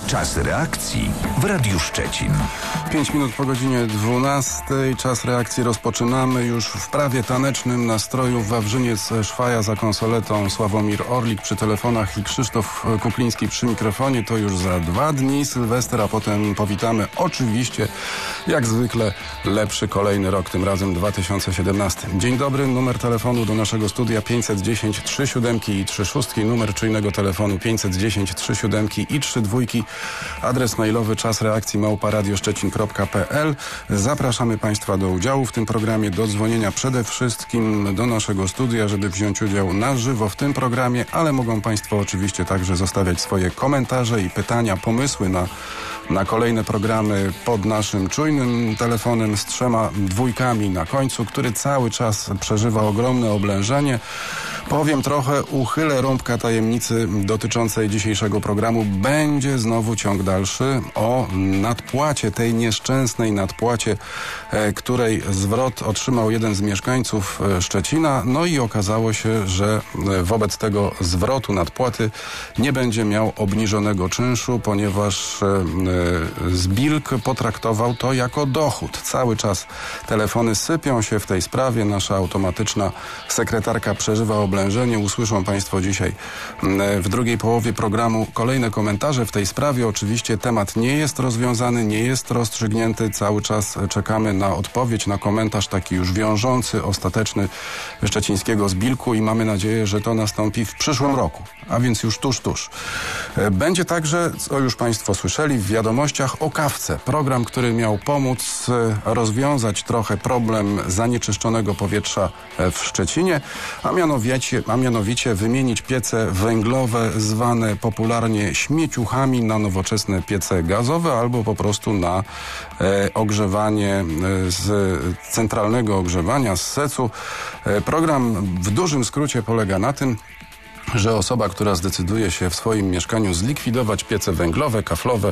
Czas reakcji w Radiu Szczecin. 5 minut po godzinie 12. Czas reakcji rozpoczynamy już w prawie tanecznym nastroju. Wawrzyniec Szwaja za konsoletą, Sławomir Orlik przy telefonach i Krzysztof Kukliński przy mikrofonie. To już za 2 dni Sylwester, a potem powitamy oczywiście jak zwykle lepszy kolejny rok, tym razem 2017. Dzień dobry, numer telefonu do naszego studia 510 37 i 36, numer czujnego telefonu 510 37 i 32, adres mailowy czasreakcji@radioszczecin.pl. Zapraszamy Państwa do udziału w tym programie, do dzwonienia przede wszystkim do naszego studia, żeby wziąć udział na żywo w tym programie, ale mogą Państwo oczywiście także zostawiać swoje komentarze i pytania, pomysły na kolejne programy pod naszym czujnym telefonem z 3 dwójkami na końcu, który cały czas przeżywa ogromne oblężenie. Powiem trochę, uchylę rąbka tajemnicy dotyczącej dzisiejszego programu. Będzie znowu ciąg dalszy o nadpłacie, tej nieszczęsnej nadpłacie, której zwrot otrzymał jeden z mieszkańców Szczecina. No i okazało się, że wobec tego zwrotu nadpłaty nie będzie miał obniżonego czynszu, ponieważ Zbilk potraktował to jako dochód. Cały czas telefony sypią się w tej sprawie. Nasza automatyczna sekretarka przeżywa oblężenie. Usłyszą Państwo dzisiaj w drugiej połowie programu kolejne komentarze w tej sprawie. Oczywiście temat nie jest rozwiązany, nie jest rozstrzygnięty. Cały czas czekamy na odpowiedź, na komentarz taki już wiążący, ostateczny szczecińskiego Zbilku i mamy nadzieję, że to nastąpi w przyszłym roku, a więc już tuż. Będzie także, co już Państwo słyszeli w wiadomościach, o kawce. Program, który miał pomóc rozwiązać trochę problem zanieczyszczonego powietrza w Szczecinie, a mianowicie wymienić piece węglowe zwane popularnie śmieciuchami na nowoczesne piece gazowe albo po prostu na ogrzewanie z centralnego ogrzewania, z SEC-u. Program w dużym skrócie polega na tym, że osoba, która zdecyduje się w swoim mieszkaniu zlikwidować piece węglowe, kaflowe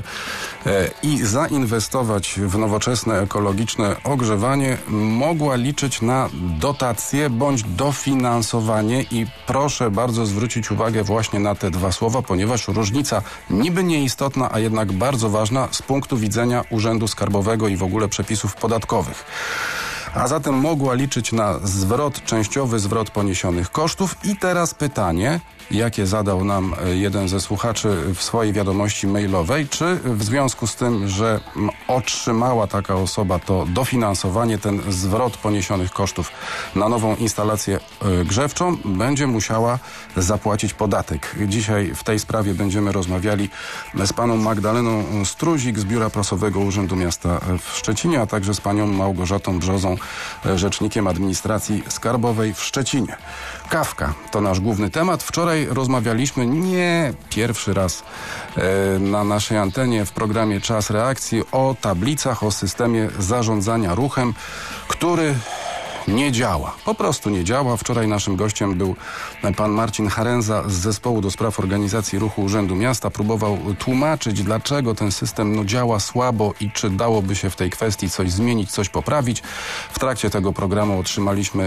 i zainwestować w nowoczesne, ekologiczne ogrzewanie, mogła liczyć na dotacje bądź dofinansowanie i proszę bardzo zwrócić uwagę właśnie na te 2 słowa, ponieważ różnica niby nieistotna, a jednak bardzo ważna z punktu widzenia Urzędu Skarbowego i w ogóle przepisów podatkowych. A zatem mogła liczyć na częściowy zwrot poniesionych kosztów. I teraz pytanie, jakie zadał nam jeden ze słuchaczy w swojej wiadomości mailowej, czy w związku z tym, że otrzymała taka osoba to dofinansowanie, ten zwrot poniesionych kosztów na nową instalację grzewczą, będzie musiała zapłacić podatek. Dzisiaj w tej sprawie będziemy rozmawiali z panią Magdaleną Struzik z Biura Prasowego Urzędu Miasta w Szczecinie, a także z panią Małgorzatą Brzozą, rzecznikiem administracji skarbowej w Szczecinie. Kawka to nasz główny temat. Wczoraj rozmawialiśmy nie pierwszy raz na naszej antenie w programie Czas Reakcji o tablicach, o systemie zarządzania ruchem, który nie działa. Po prostu nie działa. Wczoraj naszym gościem był pan Marcin Harenza z Zespołu do Spraw Organizacji Ruchu Urzędu Miasta. Próbował tłumaczyć, dlaczego ten system działa słabo i czy dałoby się w tej kwestii coś zmienić, coś poprawić. W trakcie tego programu otrzymaliśmy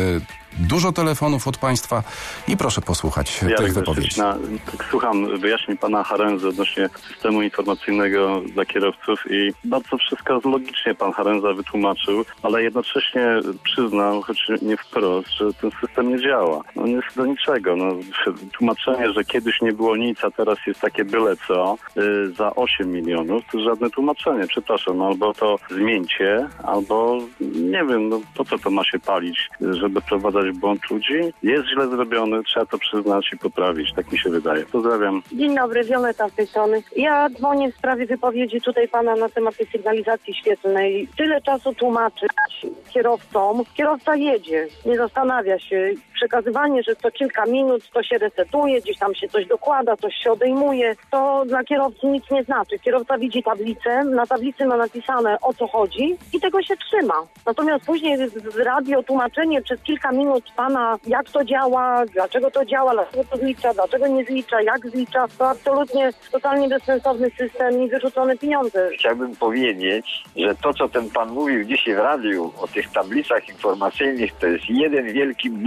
dużo telefonów od Państwa i proszę posłuchać tych wypowiedzi. Tak słucham wyjaśnień pana Harenzy odnośnie systemu informacyjnego dla kierowców i bardzo wszystko logicznie pan Harenza wytłumaczył, ale jednocześnie przyznał, choć nie wprost, że ten system nie działa. On jest do niczego. Tłumaczenie, że kiedyś nie było nic, a teraz jest takie byle co za 8 milionów, to żadne tłumaczenie. Przepraszam, albo to zmieńcie, albo nie wiem, po co to ma się palić, żeby wprowadzać błąd ludzi. Jest źle zrobiony, trzeba to przyznać i poprawić. Tak mi się wydaje. Pozdrawiam. Dzień dobry, Wioleta z tej strony. Ja dzwonię w sprawie wypowiedzi tutaj pana na temat tej sygnalizacji świetlnej. Tyle czasu tłumaczyć kierowcom. Kierowca jedzie, nie zastanawia się. Przekazywanie, że co kilka minut to się resetuje, gdzieś tam się coś dokłada, coś się odejmuje, to dla kierowcy nic nie znaczy. Kierowca widzi tablicę, na tablicy ma napisane, o co chodzi i tego się trzyma. Natomiast później z radio tłumaczenie przez kilka minut pana, jak to działa, dlaczego to działa, dlaczego to zlicza, dlaczego nie zlicza, jak zlicza, to absolutnie totalnie bezsensowny system i wyrzucone pieniądze. Chciałbym powiedzieć, że to, co ten pan mówił dzisiaj w radiu o tych tablicach informacyjnych, to jest jeden wielki bubel.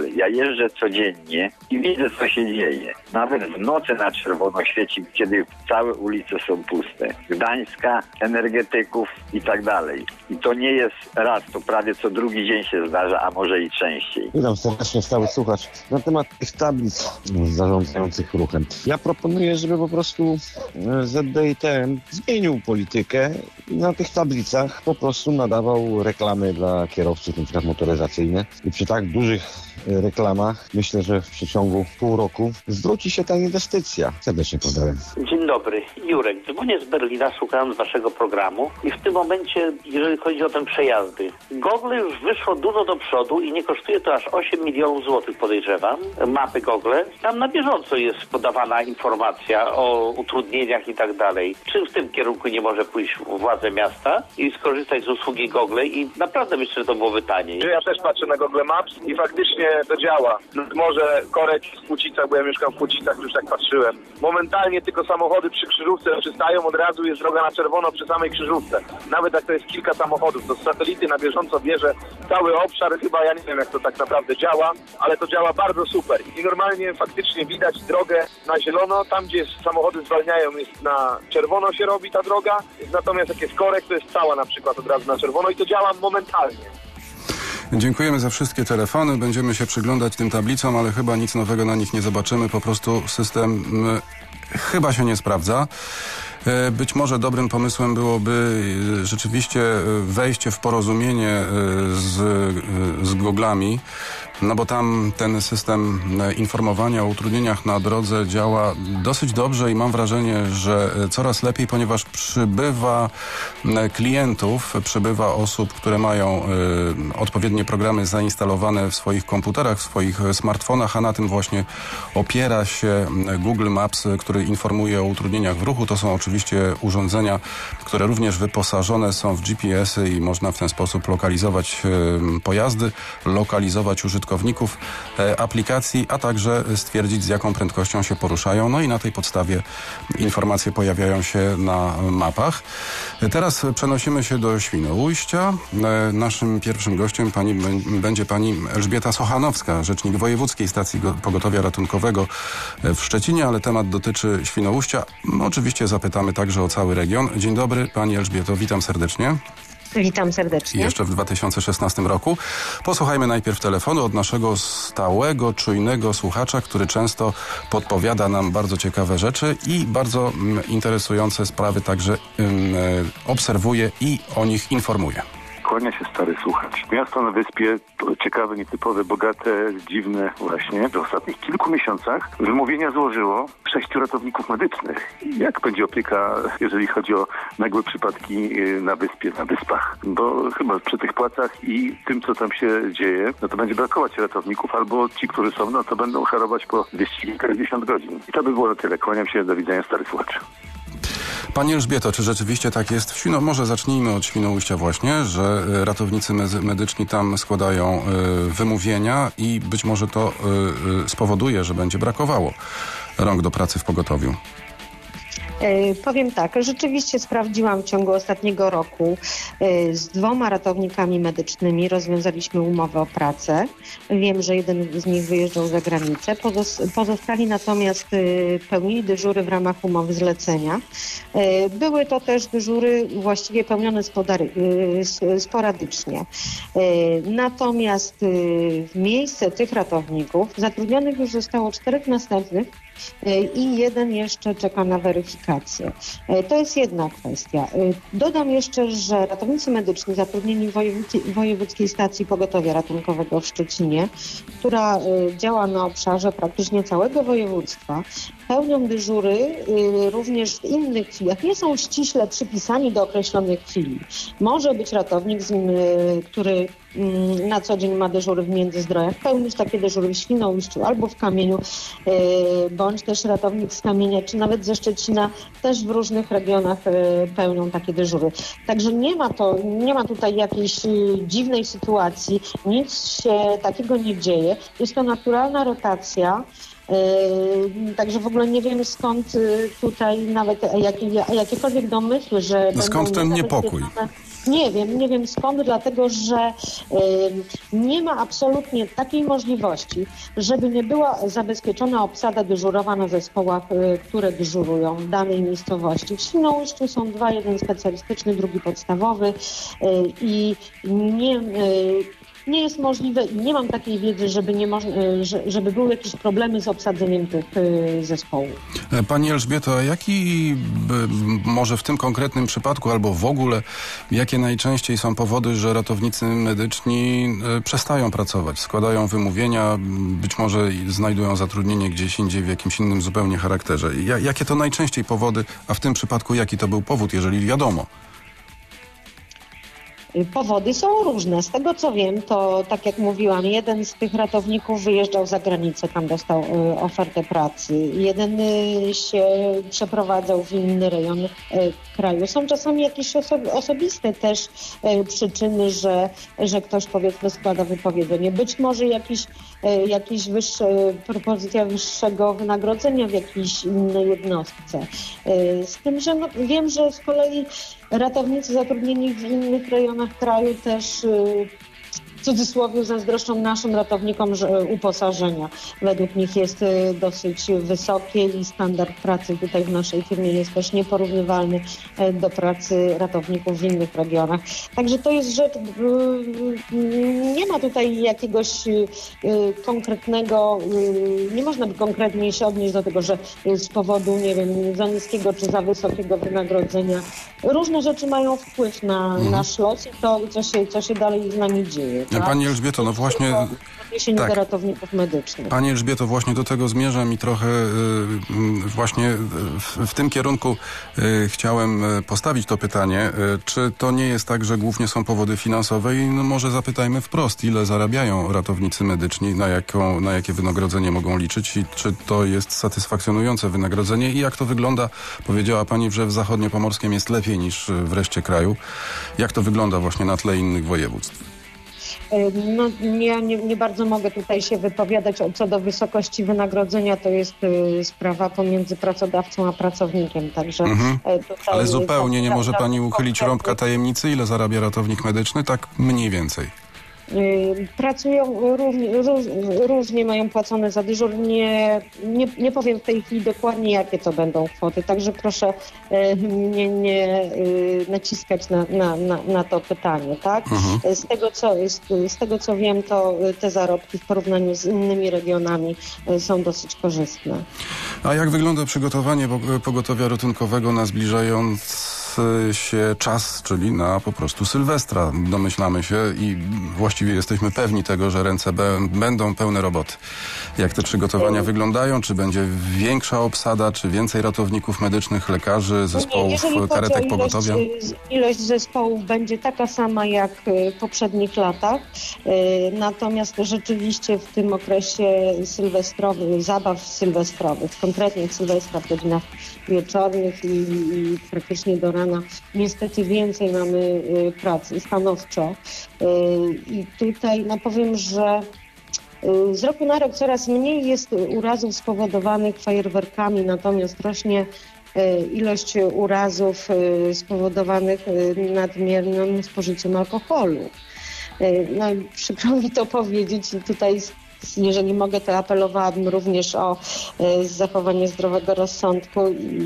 Ja jeżdżę codziennie i widzę, co się dzieje. Nawet w nocy na czerwono świeci, kiedy całe ulice są puste. Gdańska, energetyków i tak dalej. I to nie jest raz, to prawie co drugi dzień się zdarza, a może i częściej. Witam serdecznie, stały słuchacz. Na temat tych tablic zarządzających ruchem. Ja proponuję, żeby po prostu ZDITM zmienił politykę i na tych tablicach po prostu nadawał reklamy dla kierowców, na przykład motoryzacyjne. I przy tak dużych reklamach myślę, że w przeciągu pół roku zwróci się ta inwestycja. Serdecznie pozdrawiam. Dzień dobry, Jurek. Dzwonię z Berlina, słuchając waszego programu i w tym momencie, jeżeli chodzi o te przejazdy, Google już wyszło dużo do przodu i nie kosztuje to aż 8 milionów złotych, podejrzewam. Mapy Google. Tam na bieżąco jest podawana informacja o utrudnieniach i tak dalej. Czy w tym kierunku nie może pójść władze miasta i skorzystać z usługi Google i naprawdę myślę, że to byłoby taniej. Ja też patrzę na Google Maps i faktycznie to działa. Może korek w Płucicach, bo ja mieszkam w Płucicach, już tak patrzyłem. Momentalnie tylko samochody przy krzyżówce przystają, od razu jest droga na czerwono przy samej krzyżówce. Nawet jak to jest kilka samochodów, to z satelity na bieżąco bierze cały obszar. Chyba ja nie wiem, jak to tak naprawdę działa, ale to działa bardzo super. I normalnie faktycznie widać drogę na zielono. Tam, gdzie samochody zwalniają, jest na czerwono się robi ta droga. Natomiast jak jest korek, to jest cała na przykład od razu na czerwono i to działa momentalnie. Dziękujemy za wszystkie telefony. Będziemy się przyglądać tym tablicom, ale chyba nic nowego na nich nie zobaczymy. Po prostu system chyba się nie sprawdza. Być może dobrym pomysłem byłoby rzeczywiście wejście w porozumienie z Googlami, no bo tam ten system informowania o utrudnieniach na drodze działa dosyć dobrze i mam wrażenie, że coraz lepiej, ponieważ przybywa klientów, przybywa osób, które mają odpowiednie programy zainstalowane w swoich komputerach, w swoich smartfonach, a na tym właśnie opiera się Google Maps, który informuje o utrudnieniach w ruchu. To są oczywiście urządzenia, które również wyposażone są w GPS-y i można w ten sposób lokalizować pojazdy, lokalizować użytkowników aplikacji, a także stwierdzić, z jaką prędkością się poruszają. No i na tej podstawie informacje pojawiają się na mapach. Teraz przenosimy się do Świnoujścia. Naszym pierwszym gościem będzie pani Elżbieta Sochanowska, rzecznik Wojewódzkiej Stacji Pogotowia Ratunkowego w Szczecinie, ale temat dotyczy Świnoujścia. Oczywiście zapytamy także o cały region. Dzień dobry, pani Elżbieto, witam serdecznie. Witam serdecznie. Jeszcze w 2016 roku. Posłuchajmy najpierw telefonu od naszego stałego, czujnego słuchacza, który często podpowiada nam bardzo ciekawe rzeczy i bardzo interesujące sprawy także obserwuje i o nich informuje. Kłania się stary słuchacz. Miasto na wyspie, ciekawe, nietypowe, bogate, dziwne właśnie. W ostatnich kilku miesiącach wymówienia złożyło 6 ratowników medycznych. Jak będzie opieka, jeżeli chodzi o nagłe przypadki na wyspie, na wyspach? Bo chyba przy tych płacach i tym, co tam się dzieje, no to będzie brakować ratowników, albo ci, którzy są, no to będą harować po 200 kilkadziesiąt godzin. I to by było na tyle. Kłaniam się, do widzenia, stary słuchacz. Pani Elżbieto, czy rzeczywiście tak jest? Może zacznijmy od Świnoujścia właśnie, że ratownicy medyczni tam składają wymówienia i być może to spowoduje, że będzie brakowało rąk do pracy w pogotowiu. Powiem tak, rzeczywiście sprawdziłam w ciągu ostatniego roku z 2 ratownikami medycznymi, rozwiązaliśmy umowę o pracę. Wiem, że jeden z nich wyjeżdżał za granicę. Pozostali natomiast pełnili dyżury w ramach umowy zlecenia. Były to też dyżury właściwie pełnione sporadycznie. Natomiast w miejsce tych ratowników zatrudnionych już zostało 4 następnych i 1 jeszcze czeka na weryfikację. To jest jedna kwestia. Dodam jeszcze, że ratownicy medyczni zatrudnieni w Wojewódzkiej Stacji Pogotowia Ratunkowego w Szczecinie, która działa na obszarze praktycznie całego województwa, pełnią dyżury również w innych chwilach. Nie są ściśle przypisani do określonych chwili. Może być ratownik, który na co dzień ma dyżury w Międzyzdrojach, pełnić takie dyżury w Świnoujściu albo w Kamieniu, bądź też ratownik z Kamienia, czy nawet ze Szczecina, też w różnych regionach pełnią takie dyżury. Także nie ma tutaj jakiejś dziwnej sytuacji, nic się takiego nie dzieje. Jest to naturalna rotacja Także w ogóle nie wiem, skąd tutaj nawet jakiekolwiek domysły, że skąd ten niepokój? Nie wiem skąd, dlatego że nie ma absolutnie takiej możliwości, żeby nie była zabezpieczona obsada dyżurowa na zespołach, które dyżurują w danej miejscowości. W Świnoujściu są dwa, jeden specjalistyczny, drugi podstawowy i nie jest możliwe i nie mam takiej wiedzy, żeby były jakieś problemy z obsadzeniem tych zespołów. Pani Elżbieto, a jaki może w tym konkretnym przypadku albo w ogóle, jakie najczęściej są powody, że ratownicy medyczni przestają pracować, składają wymówienia, być może znajdują zatrudnienie gdzieś indziej w jakimś innym zupełnie charakterze? Jakie to najczęściej powody, a w tym przypadku jaki to był powód, jeżeli wiadomo? Powody są różne. Z tego co wiem, to tak jak mówiłam, jeden z tych ratowników wyjeżdżał za granicę, tam dostał ofertę pracy. Jeden się przeprowadzał w inny rejon kraju. Są czasami jakieś osobiste też przyczyny, że ktoś powiedzmy składa wypowiedzenie. Być może jakieś propozycja wyższego wynagrodzenia w jakiejś innej jednostce. Z tym, że wiem, że z kolei ratownicy zatrudnieni w innych rejonach kraju też w cudzysłowie zazdroszczą naszym ratownikom uposażenia. Według nich jest dosyć wysokie i standard pracy tutaj w naszej firmie jest też nieporównywalny do pracy ratowników w innych regionach. Także to jest rzecz, nie ma tutaj jakiegoś konkretnego, nie można by konkretnie się odnieść do tego, że z powodu, nie wiem, za niskiego czy za wysokiego wynagrodzenia. Różne rzeczy mają wpływ na nasz los i to, co się dalej z nami dzieje. Tak? Pani Elżbieto, no właśnie... do ratowników medycznych. Pani Elżbieto, właśnie do tego zmierzam i trochę właśnie w tym kierunku chciałem postawić to pytanie. Czy to nie jest tak, że głównie są powody finansowe i no może zapytajmy wprost, ile zarabiają ratownicy medyczni, na jakie wynagrodzenie mogą liczyć i czy to jest satysfakcjonujące wynagrodzenie i jak to wygląda? Powiedziała Pani, że w zachodniopomorskim jest lepiej niż w reszcie kraju. Jak to wygląda właśnie na tle innych województw? No, ja nie bardzo mogę tutaj się wypowiadać co do wysokości wynagrodzenia. To jest sprawa pomiędzy pracodawcą a pracownikiem. Także tutaj ale zupełnie nie może Pani uchylić rąbka tajemnicy, ile zarabia ratownik medyczny? Tak mniej więcej. Pracują różnie, mają płacone za dyżur. Nie powiem w tej chwili dokładnie, jakie to będą kwoty, także proszę mnie nie naciskać na to pytanie, tak? Z tego co wiem, to te zarobki w porównaniu z innymi regionami są dosyć korzystne. A jak wygląda przygotowanie pogotowia ratunkowego na zbliżając się czas, czyli na po prostu Sylwestra? Domyślamy się i właściwie jesteśmy pewni tego, że ręce będą pełne roboty. Jak te przygotowania wyglądają? Czy będzie większa obsada, czy więcej ratowników medycznych, lekarzy, zespołów, karetek pogotowia? Ilość zespołów będzie taka sama jak w poprzednich latach. Natomiast rzeczywiście w tym okresie zabaw sylwestrowych, konkretnie w Sylwestra w godzinach wieczornych i praktycznie do rana, niestety więcej mamy pracy stanowczo. I tutaj powiem, że z roku na rok coraz mniej jest urazów spowodowanych fajerwerkami, natomiast rośnie ilość urazów spowodowanych nadmiernym spożyciem alkoholu. No, przykro mi to powiedzieć i tutaj, jeżeli mogę, to apelowałabym również o zachowanie zdrowego rozsądku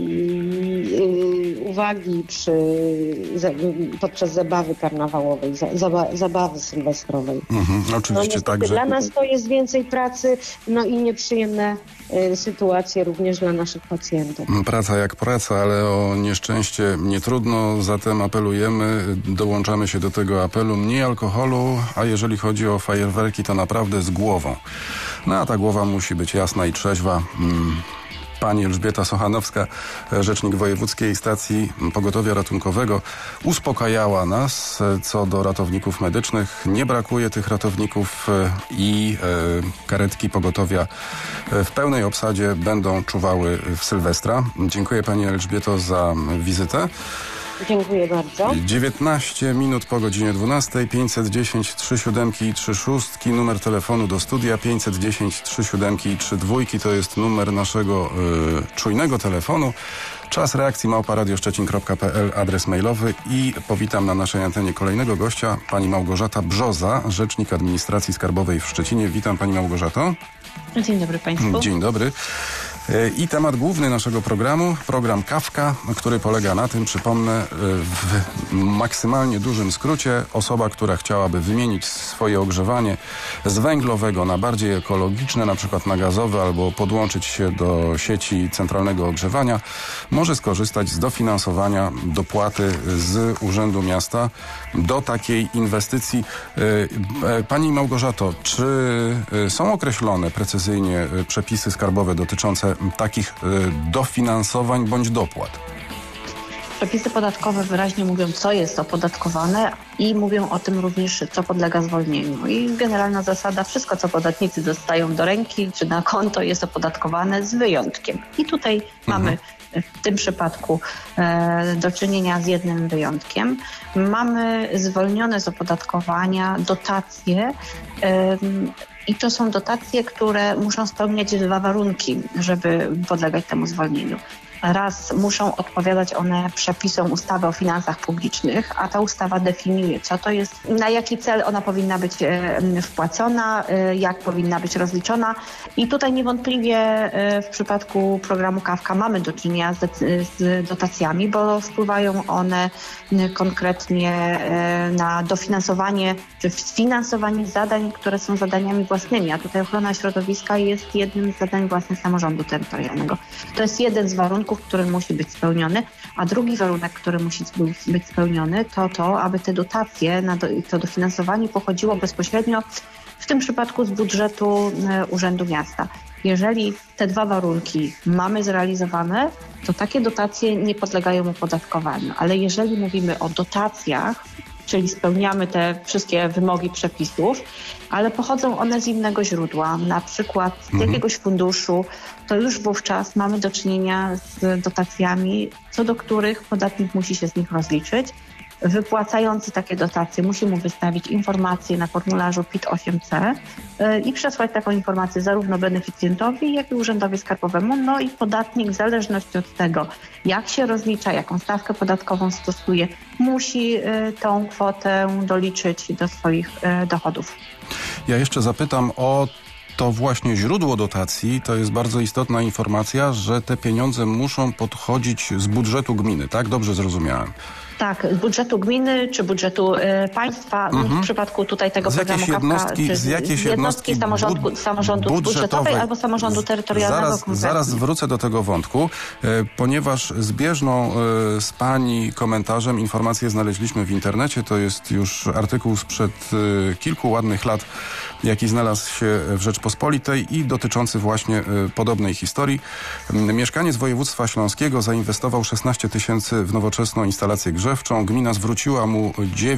i uwagi podczas zabawy karnawałowej, zabawy sylwestrowej. Oczywiście także. Dla nas to jest więcej pracy, no i nieprzyjemne sytuacje również dla naszych pacjentów. Praca jak praca, ale o nieszczęście nie trudno, zatem apelujemy, dołączamy się do tego apelu, mniej alkoholu, a jeżeli chodzi o fajerwerki, to naprawdę z głową. No a ta głowa musi być jasna i trzeźwa. Pani Elżbieta Sochanowska, rzecznik Wojewódzkiej Stacji Pogotowia Ratunkowego, uspokajała nas co do ratowników medycznych. Nie brakuje tych ratowników i karetki pogotowia w pełnej obsadzie będą czuwały w Sylwestra. Dziękuję Pani Elżbieto za wizytę. Dziękuję bardzo. 19 minut po godzinie 12. 510 37 i 36. Numer telefonu do studia 510 37 i 32. To jest numer naszego czujnego telefonu. Czas reakcji @radioszczecin.pl, adres mailowy i powitam na naszej antenie kolejnego gościa, pani Małgorzata Brzoza, rzecznik administracji skarbowej w Szczecinie. Witam pani Małgorzato. Dzień dobry państwu. Dzień dobry. I temat główny naszego programu, program Kawka, który polega na tym, przypomnę, w maksymalnie dużym skrócie, osoba, która chciałaby wymienić swoje ogrzewanie z węglowego na bardziej ekologiczne, na przykład na gazowe, albo podłączyć się do sieci centralnego ogrzewania, może skorzystać z dofinansowania dopłaty z Urzędu Miasta do takiej inwestycji. Pani Małgorzato, czy są określone precyzyjnie przepisy skarbowe dotyczące takich dofinansowań bądź dopłat? Przepisy podatkowe wyraźnie mówią, co jest opodatkowane i mówią o tym również, co podlega zwolnieniu. I generalna zasada, wszystko, co podatnicy dostają do ręki czy na konto, jest opodatkowane z wyjątkiem. I tutaj mamy w tym przypadku do czynienia z jednym wyjątkiem. Mamy zwolnione z opodatkowania dotacje i to są dotacje, które muszą spełniać dwa warunki, żeby podlegać temu zwolnieniu. Raz muszą odpowiadać one przepisom ustawy o finansach publicznych, a ta ustawa definiuje, co to jest, na jaki cel ona powinna być wpłacona, jak powinna być rozliczona. I tutaj niewątpliwie w przypadku programu Kawka mamy do czynienia z dotacjami, bo wpływają one konkretnie na dofinansowanie czy sfinansowanie zadań, które są zadaniami własnymi, a tutaj ochrona środowiska jest jednym z zadań własnych samorządu terytorialnego. To jest jeden z warunków, który musi być spełniony, a drugi warunek, który musi być spełniony, to aby te dotacje, to dofinansowanie pochodziło bezpośrednio w tym przypadku z budżetu Urzędu Miasta. Jeżeli te dwa warunki mamy zrealizowane, to takie dotacje nie podlegają opodatkowaniu, ale jeżeli mówimy o dotacjach, czyli spełniamy te wszystkie wymogi przepisów, ale pochodzą one z innego źródła, na przykład z jakiegoś funduszu, to już wówczas mamy do czynienia z dotacjami, co do których podatnik musi się z nich rozliczyć. Wypłacający takie dotacje musi mu wystawić informację na formularzu PIT-8C i przesłać taką informację zarówno beneficjentowi, jak i urzędowi skarbowemu. No i podatnik w zależności od tego, jak się rozlicza, jaką stawkę podatkową stosuje, musi tą kwotę doliczyć do swoich dochodów. Ja jeszcze zapytam o to właśnie źródło dotacji. To jest bardzo istotna informacja, że te pieniądze muszą pochodzić z budżetu gminy, tak? Dobrze zrozumiałem. Tak, z budżetu gminy czy budżetu państwa, w przypadku tutaj tego programu Kawka, z jakiejś jednostki samorządu budżetowej albo samorządu terytorialnego. Zaraz wrócę do tego wątku, ponieważ zbieżną z pani komentarzem informację znaleźliśmy w internecie. To jest już artykuł sprzed kilku ładnych lat, jaki znalazł się w Rzeczpospolitej i dotyczący właśnie podobnej historii. Mieszkaniec województwa śląskiego zainwestował 16 000 w nowoczesną instalację grzewczą. Gmina zwróciła mu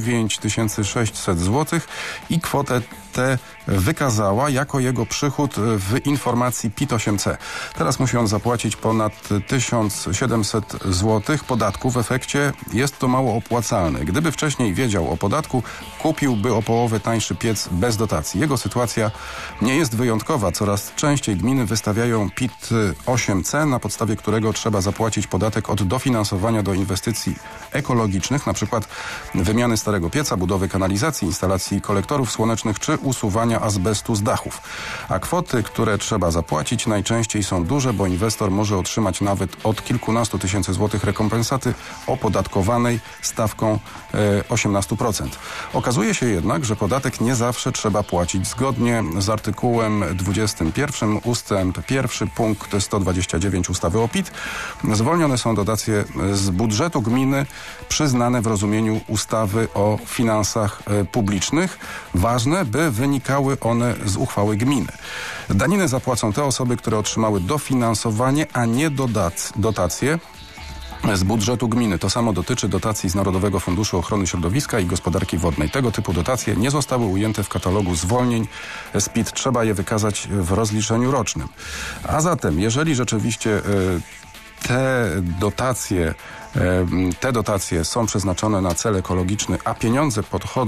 9600 zł i kwotę tę wykazała jako jego przychód w informacji PIT-8C. Teraz musi on zapłacić ponad 1700 zł podatku. W efekcie jest to mało opłacalne. Gdyby wcześniej wiedział o podatku, kupiłby o połowę tańszy piec bez dotacji. Jego sytuacja nie jest wyjątkowa. Coraz częściej gminy wystawiają PIT-8C, na podstawie którego trzeba zapłacić podatek od dofinansowania do inwestycji ekologicznych, na przykład wymiany starego pieca, budowy kanalizacji, instalacji kolektorów słonecznych czy usuwania azbestu z dachów. A kwoty, które trzeba zapłacić, najczęściej są duże, bo inwestor może otrzymać nawet od kilkunastu tysięcy złotych rekompensaty opodatkowanej stawką 18%. Okazuje się jednak, że podatek nie zawsze trzeba płacić. Zgodnie z artykułem 21 ustęp 1 punkt 129 ustawy o PIT zwolnione są dotacje z budżetu gminy przyznane w rozumieniu ustawy o finansach publicznych. Ważne, by wynikały one z uchwały gminy. Daniny zapłacą te osoby, które otrzymały dofinansowanie, a nie dotacje z budżetu gminy. To samo dotyczy dotacji z Narodowego Funduszu Ochrony Środowiska i Gospodarki Wodnej. Tego typu dotacje nie zostały ujęte w katalogu zwolnień z PIT. Trzeba je wykazać w rozliczeniu rocznym. A zatem, jeżeli rzeczywiście te dotacje są przeznaczone na cel ekologiczny, a pieniądze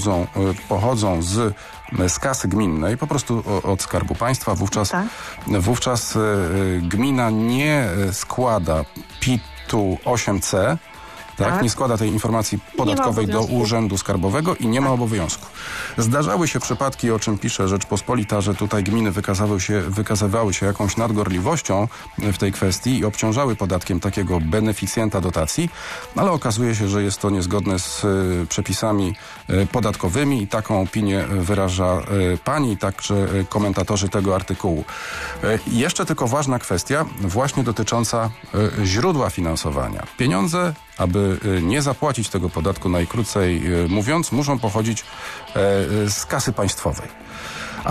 pochodzą z kasy gminnej, po prostu od Skarbu Państwa, wówczas gmina nie składa PIT-u 8C, tak? Nie składa tej informacji podatkowej do Urzędu Skarbowego i nie ma obowiązku. Zdarzały się przypadki, o czym pisze Rzeczpospolita, że tutaj gminy wykazywały się jakąś nadgorliwością w tej kwestii i obciążały podatkiem takiego beneficjenta dotacji, ale okazuje się, że jest to niezgodne z przepisami podatkowymi i taką opinię wyraża pani, także komentatorzy tego artykułu. Jeszcze tylko ważna kwestia, właśnie dotycząca źródła finansowania. Pieniądze, aby nie zapłacić tego podatku, najkrócej mówiąc, muszą pochodzić z kasy państwowej. A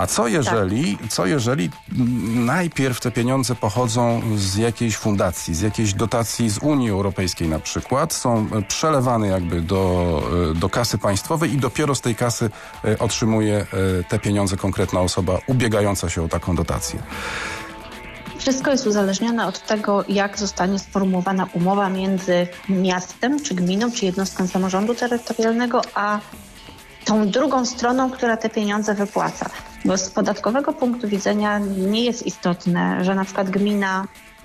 co jeżeli najpierw te pieniądze pochodzą z jakiejś fundacji, z jakiejś dotacji z Unii Europejskiej na przykład, są przelewane jakby do kasy państwowej i dopiero z tej kasy otrzymuje te pieniądze konkretna osoba ubiegająca się o taką dotację? Wszystko jest uzależnione od tego, jak zostanie sformułowana umowa między miastem, czy gminą, czy jednostką samorządu terytorialnego, a tą drugą stroną, która te pieniądze wypłaca. Bo z podatkowego punktu widzenia nie jest istotne, że na przykład gmina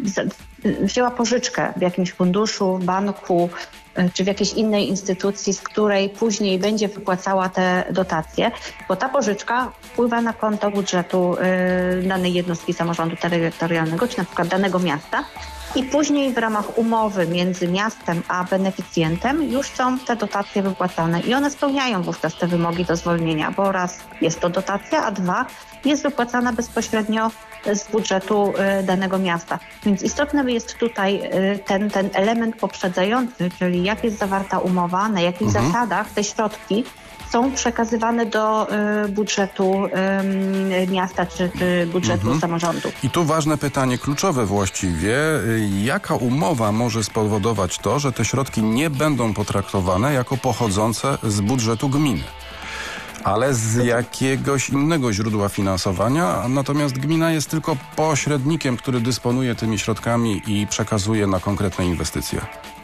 wzięła pożyczkę w jakimś funduszu, banku, czy w jakiejś innej instytucji, z której później będzie wypłacała te dotacje, bo ta pożyczka wpływa na konto budżetu danej jednostki samorządu terytorialnego, czy na przykład danego miasta i później w ramach umowy między miastem a beneficjentem już są te dotacje wypłacane i one spełniają wówczas te wymogi do zwolnienia, bo raz jest to dotacja, a dwa jest wypłacana bezpośrednio z budżetu danego miasta. Więc istotny jest tutaj ten element poprzedzający, czyli jak jest zawarta umowa, na jakich zasadach te środki są przekazywane do budżetu miasta czy budżetu samorządu. I tu ważne pytanie, kluczowe właściwie. Jaka umowa może spowodować to, że te środki nie będą potraktowane jako pochodzące z budżetu gminy, ale z jakiegoś innego źródła finansowania, natomiast gmina jest tylko pośrednikiem, który dysponuje tymi środkami i przekazuje na konkretne inwestycje?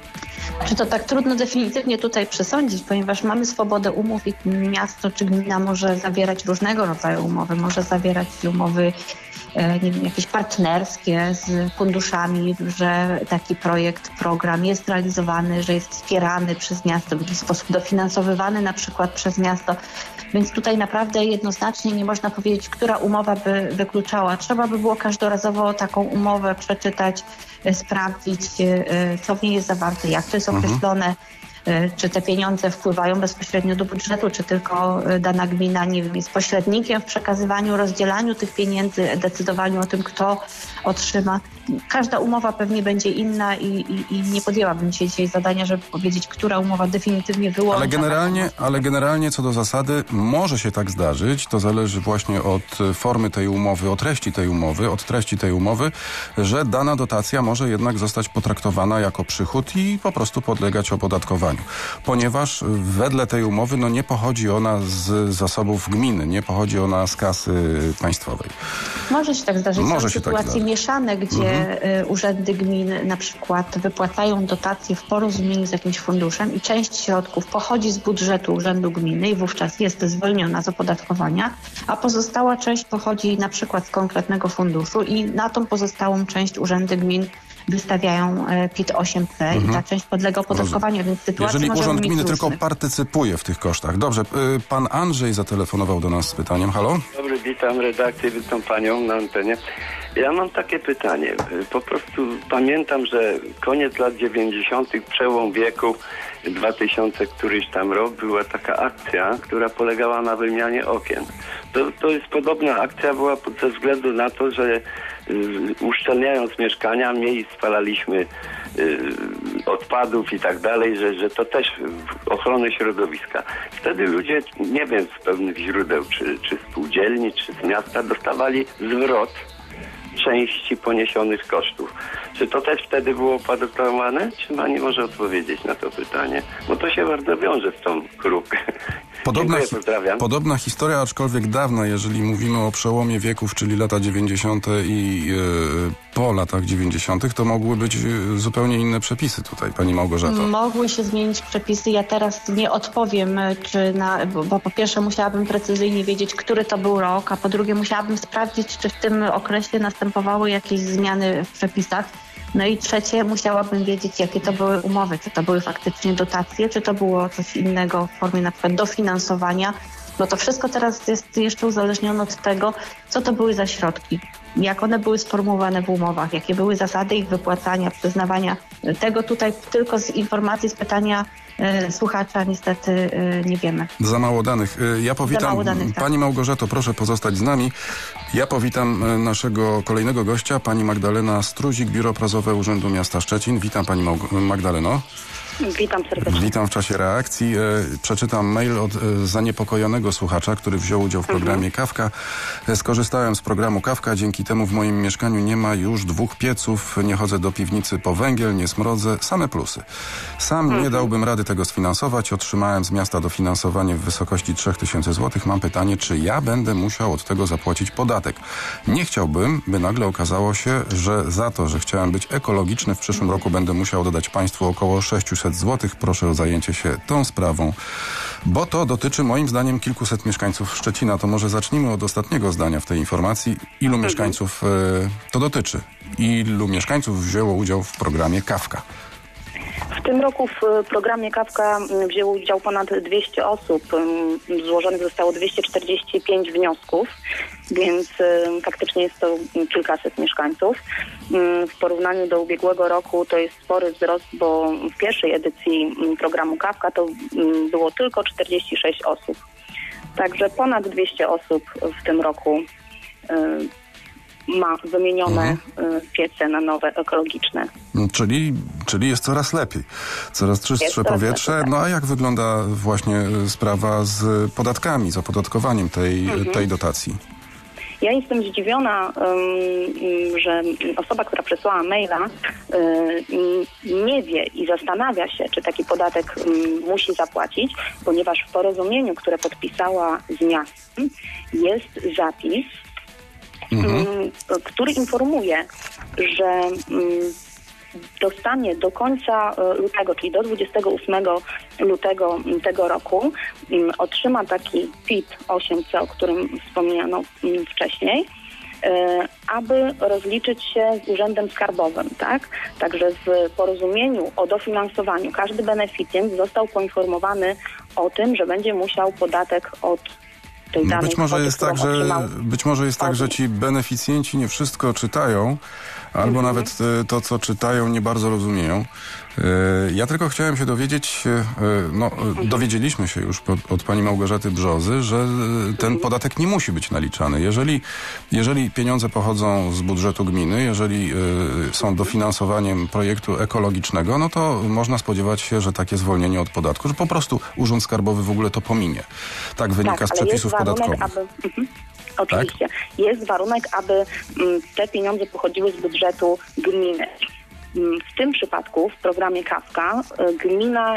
Czy to tak trudno definitywnie tutaj przesądzić, ponieważ mamy swobodę umów i miasto czy gmina może zawierać różnego rodzaju umowy. Może zawierać umowy nie wiem, jakieś partnerskie z funduszami, że taki projekt, program jest realizowany, że jest wspierany przez miasto, w jakiś sposób dofinansowywany na przykład przez miasto. Więc tutaj naprawdę jednoznacznie nie można powiedzieć, która umowa by wykluczała. Trzeba by było każdorazowo taką umowę przeczytać, sprawdzić, co w niej jest zawarte, jak to jest określone, czy te pieniądze wpływają bezpośrednio do budżetu, czy tylko dana gmina, nie wiem, jest pośrednikiem w przekazywaniu, rozdzielaniu tych pieniędzy, decydowaniu o tym, kto otrzyma. Każda umowa pewnie będzie inna i nie podjęłabym dzisiaj zadania, żeby powiedzieć, która umowa definitywnie wyłącza. Ale generalnie co do zasady może się tak zdarzyć, to zależy właśnie od formy tej umowy, od treści tej umowy, że dana dotacja może jednak zostać potraktowana jako przychód i po prostu podlegać opodatkowaniu. Ponieważ wedle tej umowy nie pochodzi ona z zasobów gminy, nie pochodzi ona z kasy państwowej. Może się tak zdarzyć. Są sytuacje mieszane, gdzie urzędy gmin na przykład wypłacają dotacje w porozumieniu z jakimś funduszem i część środków pochodzi z budżetu urzędu gminy i wówczas jest zwolniona z opodatkowania, a pozostała część pochodzi na przykład z konkretnego funduszu i na tą pozostałą część urzędy gmin wystawiają PIT 8C i ta część podlega opodatkowaniu, więc sytuacja Jeżeli urząd gminy różnych. tylko partycypuje w tych kosztach. Dobrze, pan Andrzej zatelefonował do nas z pytaniem. Halo? Dobry, witam redakcję, witam panią na antenie. Ja mam takie pytanie. Po prostu pamiętam, że koniec lat 90., przełom wieku, 2000 któryś tam rok, była taka akcja, która polegała na wymianie okien. To jest podobna akcja, była ze względu na to, że uszczelniając mieszkania, mniej spalaliśmy odpadów i tak dalej, że to też ochronę środowiska. Wtedy ludzie, nie wiem, z pewnych źródeł, czy spółdzielni, czy z miasta dostawali zwrot części poniesionych kosztów. Czy to też wtedy było opodatkowane? Czy pani może odpowiedzieć na to pytanie? Bo to się bardzo wiąże z tą grupą. Podobna historia, aczkolwiek dawna, jeżeli mówimy o przełomie wieków, czyli lata 90. i po latach 90., to mogły być zupełnie inne przepisy tutaj, pani Małgorzato. Mogły się zmienić przepisy. Ja teraz nie odpowiem, bo po pierwsze musiałabym precyzyjnie wiedzieć, który to był rok, a po drugie musiałabym sprawdzić, czy w tym okresie następowały jakieś zmiany w przepisach. No i trzecie, musiałabym wiedzieć, jakie to były umowy, czy to były faktycznie dotacje, czy to było coś innego w formie na przykład dofinansowania, bo to wszystko teraz jest jeszcze uzależnione od tego, co to były za środki, jak one były sformułowane w umowach, jakie były zasady ich wypłacania, przyznawania. Tego tutaj tylko z informacji, z pytania słuchacza niestety nie wiemy. Za mało danych. Ja powitam, tak. Pani Małgorzato, proszę pozostać z nami. Ja powitam naszego kolejnego gościa, pani Magdalena Struzik, Biuro Prasowe Urzędu Miasta Szczecin. Witam pani Magdaleno. Witam serdecznie. Witam w czasie reakcji. Przeczytam mail od zaniepokojonego słuchacza, który wziął udział w programie Kawka. Skorzystałem z programu Kawka. Dzięki temu w moim mieszkaniu nie ma już 2 pieców. Nie chodzę do piwnicy po węgiel, nie smrodzę. Same plusy. Sam nie dałbym rady tego sfinansować. Otrzymałem z miasta dofinansowanie w wysokości 3000 zł. Mam pytanie, czy ja będę musiał od tego zapłacić podatek? Nie chciałbym, by nagle okazało się, że za to, że chciałem być ekologiczny, w przyszłym roku będę musiał dodać państwu około 600 zł. Proszę o zajęcie się tą sprawą, bo to dotyczy moim zdaniem kilkuset mieszkańców Szczecina. To może zacznijmy od ostatniego zdania w tej informacji. Ilu mieszkańców to dotyczy? Ilu mieszkańców wzięło udział w programie Kawka? W tym roku w programie Kawka wzięło udział ponad 200 osób. Złożonych zostało 245 wniosków, więc faktycznie jest to kilkaset mieszkańców. W porównaniu do ubiegłego roku to jest spory wzrost, bo w pierwszej edycji programu Kawka to było tylko 46 osób. Także ponad 200 osób w tym roku ma wymienione piece na nowe, ekologiczne. Czyli jest coraz lepiej. Coraz czystsze powietrze. Lepiej, tak. No a jak wygląda właśnie sprawa z podatkami, z opodatkowaniem tej dotacji? Ja jestem zdziwiona, że osoba, która przesłała maila, nie wie i zastanawia się, czy taki podatek musi zapłacić, ponieważ w porozumieniu, które podpisała z miastem, jest zapis, który informuje, że dostanie do końca lutego, czyli do 28 lutego tego roku, otrzyma taki PIT-8C, o którym wspomniano wcześniej, aby rozliczyć się z Urzędem Skarbowym, tak? Także w porozumieniu o dofinansowaniu każdy beneficjent został poinformowany o tym, że będzie musiał podatek od tej danej kwoty, być może jest tak, że ci beneficjenci nie wszystko czytają, albo nawet to, co czytają, nie bardzo rozumieją. Ja tylko chciałem się dowiedzieć, dowiedzieliśmy się już od pani Małgorzaty Brzozy, że ten podatek nie musi być naliczany. Jeżeli pieniądze pochodzą z budżetu gminy, jeżeli są dofinansowaniem projektu ekologicznego, no to można spodziewać się, że takie zwolnienie od podatku, że po prostu Urząd Skarbowy w ogóle to pominie. Tak wynika z przepisów podatkowych. Oczywiście. Tak? Jest warunek, aby te pieniądze pochodziły z budżetu gminy. W tym przypadku, w programie Kawka, gmina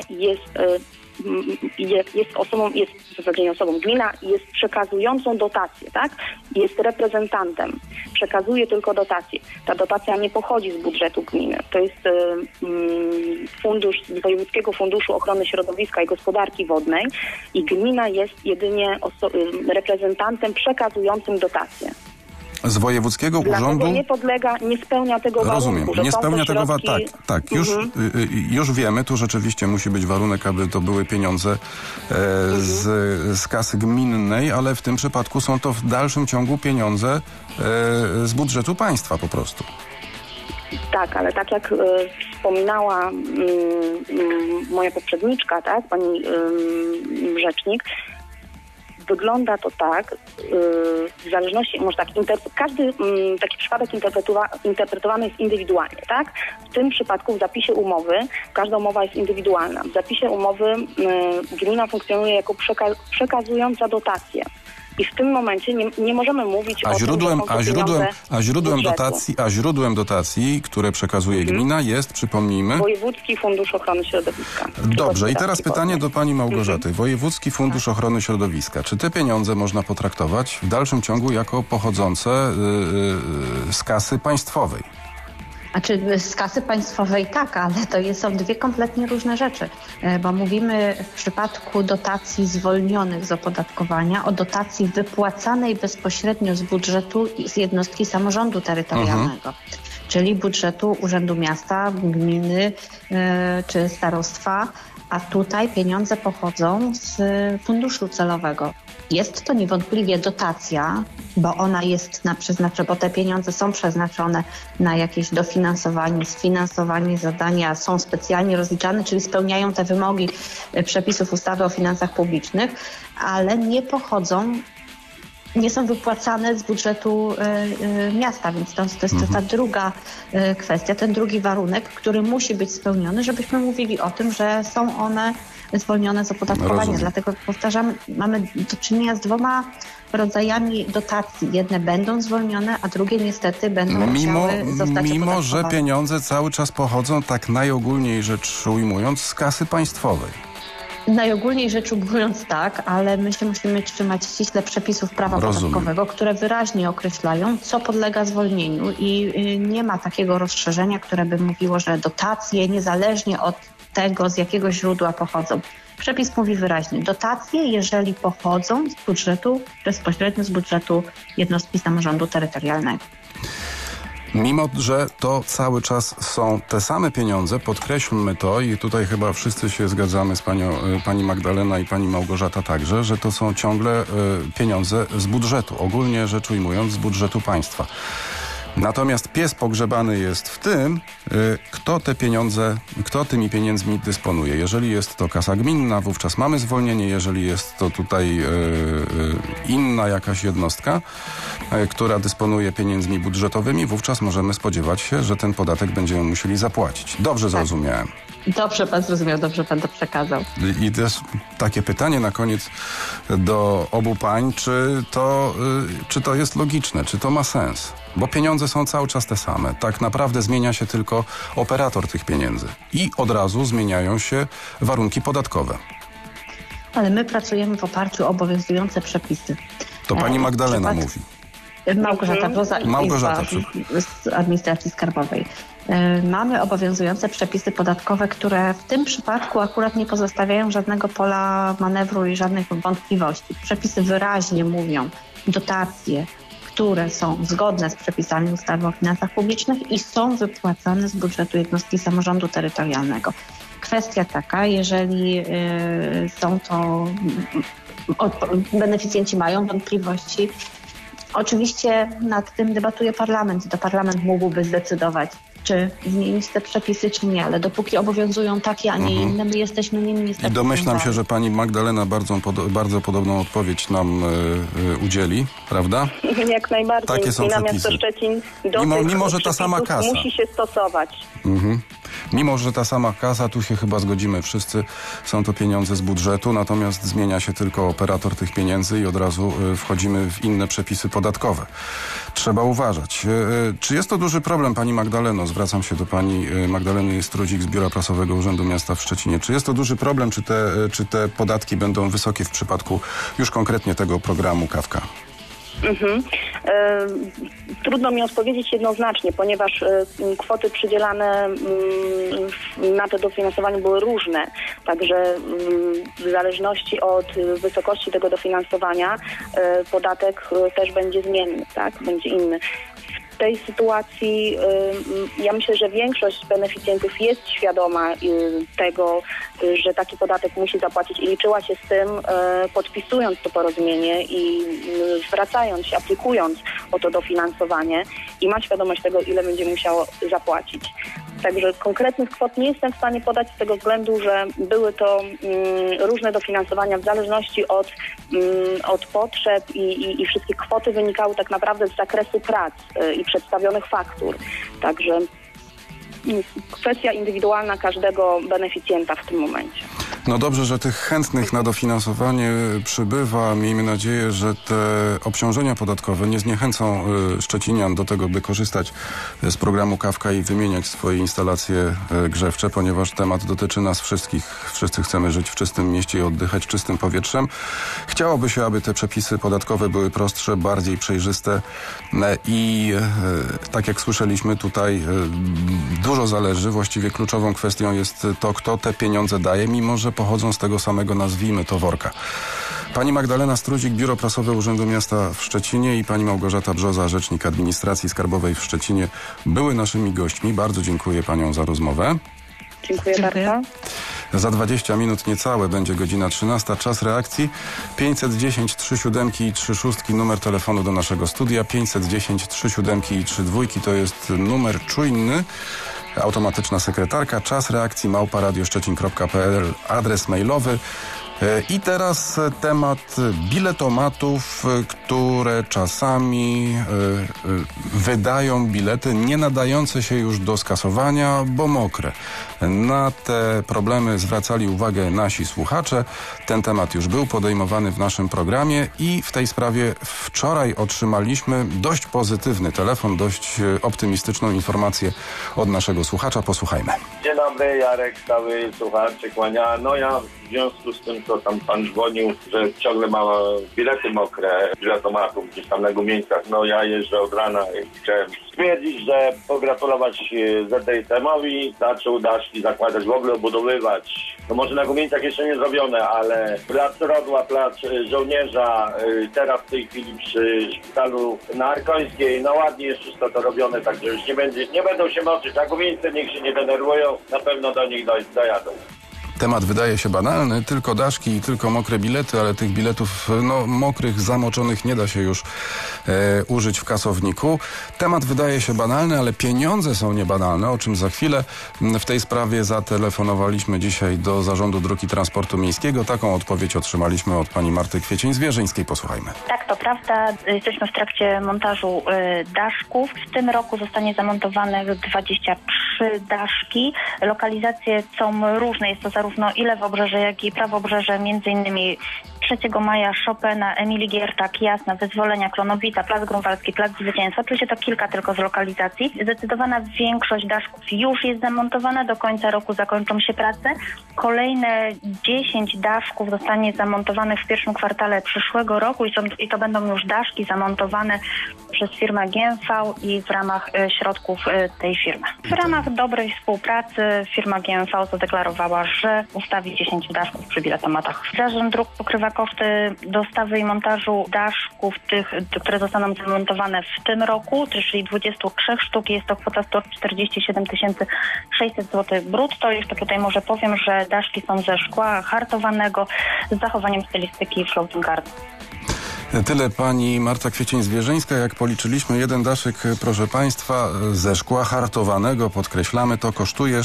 gmina jest przekazującą dotację, tak? Jest reprezentantem, przekazuje tylko dotację. Ta dotacja nie pochodzi z budżetu gminy. To jest fundusz z Wojewódzkiego Funduszu Ochrony Środowiska i Gospodarki Wodnej i gmina jest jedynie reprezentantem przekazującym dotację. Z wojewódzkiego urzędu nie spełnia tego warunku. Rozumiem, nie spełnia tego tak. Już wiemy, tu rzeczywiście musi być warunek, aby to były pieniądze z kasy gminnej, ale w tym przypadku są to w dalszym ciągu pieniądze z budżetu państwa po prostu. Tak, ale tak jak wspominała moja poprzedniczka, tak, pani rzecznik, wygląda to tak, w zależności, może tak, każdy taki przypadek interpretowany jest indywidualnie, tak? W tym przypadku w zapisie umowy, każda umowa jest indywidualna. W zapisie umowy gmina funkcjonuje jako przekazująca dotację. I w tym momencie nie możemy mówić o tym, że są to pieniądze źródłem dotacji, które przekazuje gmina jest, przypomnijmy... Wojewódzki Fundusz Ochrony Środowiska. Dobrze, i teraz pytanie do pani Małgorzaty. Wojewódzki Fundusz Ochrony Środowiska. Czy te pieniądze można potraktować w dalszym ciągu jako pochodzące z kasy państwowej? Znaczy z kasy państwowej tak, ale to są dwie kompletnie różne rzeczy, bo mówimy w przypadku dotacji zwolnionych z opodatkowania o dotacji wypłacanej bezpośrednio z budżetu z jednostki samorządu terytorialnego. Czyli budżetu Urzędu Miasta, gminy czy starostwa, a tutaj pieniądze pochodzą z funduszu celowego. Jest to niewątpliwie dotacja, bo ona jest bo te pieniądze są przeznaczone na jakieś dofinansowanie, sfinansowanie zadania, są specjalnie rozliczane, czyli spełniają te wymogi przepisów ustawy o finansach publicznych, ale nie są wypłacane z budżetu miasta, więc to jest ta druga kwestia, ten drugi warunek, który musi być spełniony, żebyśmy mówili o tym, że są one zwolnione z opodatkowania. Rozumiem. Dlatego powtarzam, mamy do czynienia z dwoma rodzajami dotacji. Jedne będą zwolnione, a drugie niestety będą musiały zostać Mimo, że pieniądze cały czas pochodzą, tak najogólniej rzecz ujmując, z kasy państwowej. Najogólniej rzecz ujmując tak, ale my się musimy trzymać ściśle przepisów prawa podatkowego, które wyraźnie określają, co podlega zwolnieniu i nie ma takiego rozszerzenia, które by mówiło, że dotacje niezależnie od tego, z jakiego źródła pochodzą. Przepis mówi wyraźnie, dotacje, jeżeli pochodzą z budżetu, bezpośrednio z budżetu jednostki samorządu terytorialnego. Mimo, że to cały czas są te same pieniądze, podkreślmy to i tutaj chyba wszyscy się zgadzamy z pani Magdalena i pani Małgorzata także, że to są ciągle pieniądze z budżetu, ogólnie rzecz ujmując z budżetu państwa. Natomiast pies pogrzebany jest w tym, kto tymi pieniędzmi dysponuje. Jeżeli jest to kasa gminna, wówczas mamy zwolnienie. Jeżeli jest to tutaj inna jakaś jednostka, która dysponuje pieniędzmi budżetowymi, wówczas możemy spodziewać się, że ten podatek będziemy musieli zapłacić. Dobrze zrozumiałem. Dobrze pan zrozumiał, dobrze pan to przekazał. I też takie pytanie na koniec do obu pań, czy to jest logiczne, czy to ma sens? Bo pieniądze są cały czas te same. Tak naprawdę zmienia się tylko operator tych pieniędzy. I od razu zmieniają się warunki podatkowe. Ale my pracujemy w oparciu o obowiązujące przepisy. To pani Magdalena mówi. Małgorzata Wroza i Małgorzata z Administracji Skarbowej. Mamy obowiązujące przepisy podatkowe, które w tym przypadku akurat nie pozostawiają żadnego pola manewru i żadnych wątpliwości. Przepisy wyraźnie mówią, dotacje, które są zgodne z przepisami ustawy o finansach publicznych i są wypłacane z budżetu jednostki samorządu terytorialnego. Kwestia taka, jeżeli są to beneficjenci mają wątpliwości, oczywiście nad tym debatuje parlament. To parlament mógłby zdecydować, czy zmienić te przepisy, czy nie, ale dopóki obowiązują takie, a nie inne, my jesteśmy nimi niestety. I domyślam się, że pani Magdalena bardzo podobną odpowiedź nam udzieli, prawda? Jak najbardziej. Takie są przepisy. Miasto Szczecin do mimo że ta sama kasa musi się stosować. Mimo, że ta sama kasa, tu się chyba zgodzimy wszyscy, są to pieniądze z budżetu, natomiast zmienia się tylko operator tych pieniędzy i od razu wchodzimy w inne przepisy podatkowe. Trzeba uważać. Czy jest to duży problem, pani Magdaleno? Zwracam się do pani Magdaleny Strudzik z Biura Prasowego Urzędu Miasta w Szczecinie. Czy jest to duży problem, czy te podatki będą wysokie w przypadku już konkretnie tego programu Kawka? Trudno mi odpowiedzieć jednoznacznie, ponieważ kwoty przydzielane na to dofinansowanie były różne. Także w zależności od wysokości tego dofinansowania podatek też będzie zmienny, tak? Będzie inny. W tej sytuacji ja myślę, że większość beneficjentów jest świadoma tego, że taki podatek musi zapłacić i liczyła się z tym, podpisując to porozumienie i zwracając się, aplikując o to dofinansowanie i ma świadomość tego, ile będzie musiało zapłacić. Także konkretnych kwot nie jestem w stanie podać z tego względu, że były to różne dofinansowania w zależności od potrzeb i wszystkie kwoty wynikały tak naprawdę z zakresu prac i przedstawionych faktur. Także kwestia indywidualna każdego beneficjenta w tym momencie. No dobrze, że tych chętnych na dofinansowanie przybywa. Miejmy nadzieję, że te obciążenia podatkowe nie zniechęcą szczecinian do tego, by korzystać z programu Kawka i wymieniać swoje instalacje grzewcze, ponieważ temat dotyczy nas wszystkich. Wszyscy chcemy żyć w czystym mieście i oddychać czystym powietrzem. Chciałoby się, aby te przepisy podatkowe były prostsze, bardziej przejrzyste i tak jak słyszeliśmy tutaj dużo zależy. Właściwie kluczową kwestią jest to, kto te pieniądze daje, mimo że pochodzą z tego samego, nazwijmy to, worka. Pani Magdalena Struzik, Biuro Prasowe Urzędu Miasta w Szczecinie i pani Małgorzata Brzoza, Rzecznik Administracji Skarbowej w Szczecinie były naszymi gośćmi. Bardzo dziękuję paniom za rozmowę. Dziękuję bardzo. Za 20 minut niecałe będzie godzina 13. Czas reakcji 510 37 i 36 numer telefonu do naszego studia. 510 37 i 32 to jest numer czujny. Automatyczna sekretarka. Czas reakcji @radioszczecin.pl, adres mailowy. I teraz temat biletomatów, które czasami wydają bilety nie nadające się już do skasowania, bo mokre. Na te problemy zwracali uwagę nasi słuchacze. Ten temat już był podejmowany w naszym programie i w tej sprawie wczoraj otrzymaliśmy dość pozytywny telefon, dość optymistyczną informację od naszego słuchacza. Posłuchajmy. Dzień dobry, Jarek, stały słuchacz, się kłania. No ja w związku z tym, co tam pan dzwonił, że ciągle ma bilety mokre z biletomatów gdzieś tam na Gumieńcach. No ja jeżdżę od rana i chciałem stwierdzić, że pogratulować ZDITM-owi, zaczął daszki zakładać, w ogóle obudowywać. No może na Gumieńcach jeszcze nie zrobione, ale plac Rodła, plac Żołnierza, teraz w tej chwili przy szpitalu na Arkońskiej, no ładnie jest wszystko to robione, także już nie będą się moczyć. A Gumieńcy niech się nie denerwują, na pewno do nich dojadą. Temat wydaje się banalny, tylko daszki i tylko mokre bilety, ale tych biletów mokrych, zamoczonych nie da się już użyć w kasowniku. Temat wydaje się banalny, ale pieniądze są niebanalne, o czym za chwilę. W tej sprawie zatelefonowaliśmy dzisiaj do Zarządu Dróg i Transportu Miejskiego. Taką odpowiedź otrzymaliśmy od pani Marty Kwiecień-Zwierzyńskiej. Posłuchajmy. Tak, to prawda. Jesteśmy w trakcie montażu daszków. W tym roku zostanie zamontowanych 23 daszki. Lokalizacje są różne. Jest to zarówno i Lewobrzeże, jak i Prawobrzeże, między innymi 3 maja, Chopina, Emilii Giertak, Jasna, Wyzwolenia, Klonowita, Plac Grunwaldzki, Plac Zwycięstwa. Oczywiście to kilka tylko z lokalizacji. Zdecydowana większość daszków już jest zamontowana. Do końca roku zakończą się prace. Kolejne 10 daszków zostanie zamontowanych w pierwszym kwartale przyszłego roku i to będą już daszki zamontowane przez firmę GMV i w ramach środków tej firmy. W ramach dobrej współpracy firma GMV zadeklarowała, że ustawi 10 daszków przy biletomatach. Zarząd Dróg pokrywa koszty dostawy i montażu daszków, tych, które zostaną zamontowane w tym roku, czyli 23 sztuk. Jest to kwota 147 600 zł brutto. Jeszcze tutaj może powiem, że daszki są ze szkła hartowanego z zachowaniem stylistyki floating garden. Tyle pani Marta Kwiecień-Zwierzyńska. Jak policzyliśmy, jeden daszek, proszę państwa, ze szkła hartowanego, podkreślamy, to kosztuje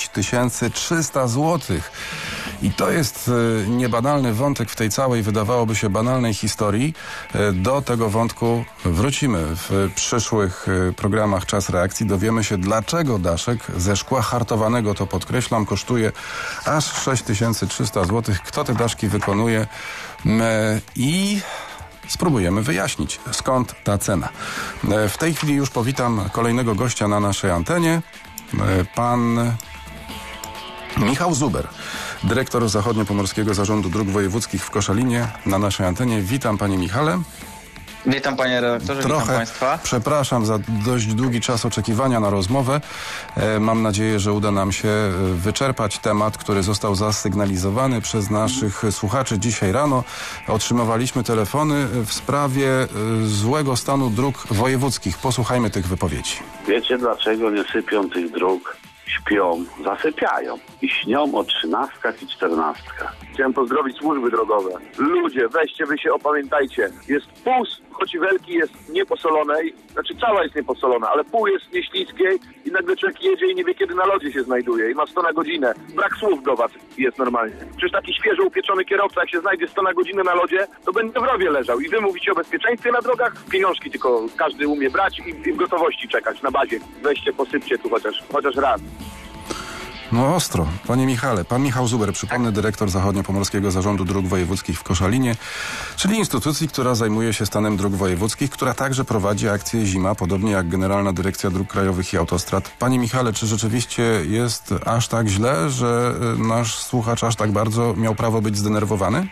6300 zł. I to jest niebanalny wątek w tej całej, wydawałoby się, banalnej historii. Do tego wątku wrócimy w przyszłych programach Czas Reakcji. Dowiemy się, dlaczego daszek ze szkła hartowanego, to podkreślam, kosztuje aż 6300 zł. Kto te daszki wykonuje i spróbujemy wyjaśnić, skąd ta cena. W tej chwili już powitam kolejnego gościa na naszej antenie. Pan Michał Zuber, dyrektor Zachodniopomorskiego Zarządu Dróg Wojewódzkich w Koszalinie, na naszej antenie. Witam, panie Michale. Witam, panie redaktorze, witam państwa. Przepraszam za dość długi czas oczekiwania na rozmowę. Mam nadzieję, że uda nam się wyczerpać temat, który został zasygnalizowany przez naszych słuchaczy dzisiaj rano. Otrzymywaliśmy telefony w sprawie złego stanu dróg wojewódzkich. Posłuchajmy tych wypowiedzi. Wiecie, dlaczego nie sypią tych dróg? Śpią, zasypiają i śnią o 13 i 14. Chciałem pozdrowić służby drogowe. Ludzie, weźcie, wy się opamiętajcie. Jest pół Chociwelki jest nieposolonej, znaczy cała jest nieposolona, ale pół jest nieśliskiej i nagle człowiek jedzie i nie wie, kiedy na lodzie się znajduje i ma 100 na godzinę. Brak słów do was jest normalnie. Przecież taki świeżo upieczony kierowca, jak się znajdzie 100 na godzinę na lodzie, to będzie w rowie leżał. I wy mówicie o bezpieczeństwie na drogach? Pieniążki tylko każdy umie brać i w gotowości czekać na bazie. Weźcie, posypcie tu chociaż raz. No ostro. Panie Michale, pan Michał Zuber, przypomnę, dyrektor Zachodniopomorskiego Zarządu Dróg Wojewódzkich w Koszalinie, czyli instytucji, która zajmuje się stanem dróg wojewódzkich, która także prowadzi akcję Zima, podobnie jak Generalna Dyrekcja Dróg Krajowych i Autostrad. Panie Michale, czy rzeczywiście jest aż tak źle, że nasz słuchacz aż tak bardzo miał prawo być zdenerwowany?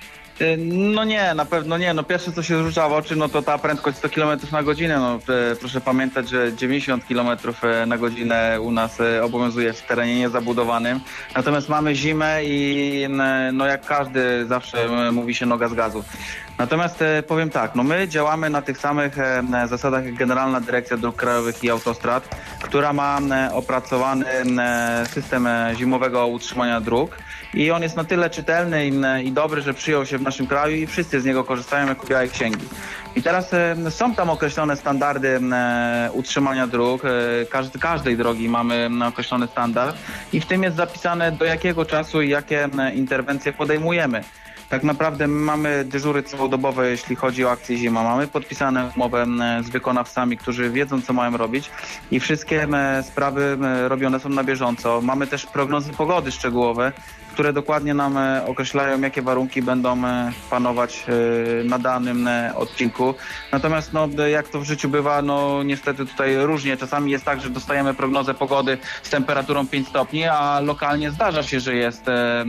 No nie, na pewno nie. No pierwsze, co się rzuca w oczy, no to ta prędkość 100 km na godzinę. No, proszę pamiętać, że 90 km na godzinę u nas obowiązuje w terenie niezabudowanym. Natomiast mamy zimę i no jak każdy zawsze mówi się noga z gazu. Natomiast powiem tak, no my działamy na tych samych zasadach jak Generalna Dyrekcja Dróg Krajowych i Autostrad, która ma opracowany system zimowego utrzymania dróg i on jest na tyle czytelny i dobry, że przyjął się w naszym kraju i wszyscy z niego korzystają jako białej księgi. I teraz są tam określone standardy utrzymania dróg, każdej drogi mamy określony standard i w tym jest zapisane, do jakiego czasu i jakie interwencje podejmujemy. Tak naprawdę mamy dyżury całodobowe, jeśli chodzi o akcję Zima. Mamy podpisane umowę z wykonawcami, którzy wiedzą, co mają robić i wszystkie sprawy robione są na bieżąco. Mamy też prognozy pogody szczegółowe, które dokładnie nam określają, jakie warunki będą panować na danym odcinku. Natomiast no, jak to w życiu bywa, no niestety tutaj różnie. Czasami jest tak, że dostajemy prognozę pogody z temperaturą 5 stopni, a lokalnie zdarza się, że jest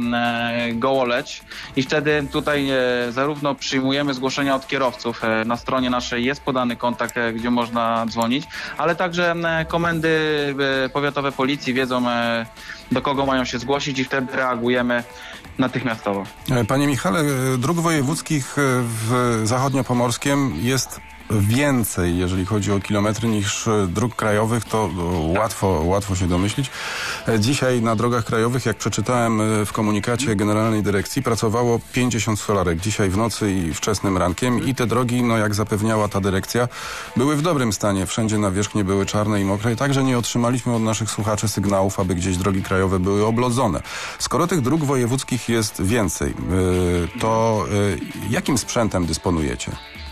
gołoleć i wtedy tutaj zarówno przyjmujemy zgłoszenia od kierowców. Na stronie naszej jest podany kontakt, gdzie można dzwonić, ale także komendy powiatowe policji wiedzą, do kogo mają się zgłosić i wtedy reagujemy natychmiastowo. Panie Michale, dróg wojewódzkich w Zachodniopomorskiem jest więcej, jeżeli chodzi o kilometry, niż dróg krajowych, to łatwo się domyślić. Dzisiaj na drogach krajowych, jak przeczytałem w komunikacie Generalnej Dyrekcji, pracowało 50 solarek. Dzisiaj w nocy i wczesnym rankiem i te drogi, no jak zapewniała ta dyrekcja, były w dobrym stanie. Wszędzie nawierzchnie były czarne i mokre i także nie otrzymaliśmy od naszych słuchaczy sygnałów, aby gdzieś drogi krajowe były oblodzone. Skoro tych dróg wojewódzkich jest więcej, to jakim sprzętem dysponujecie?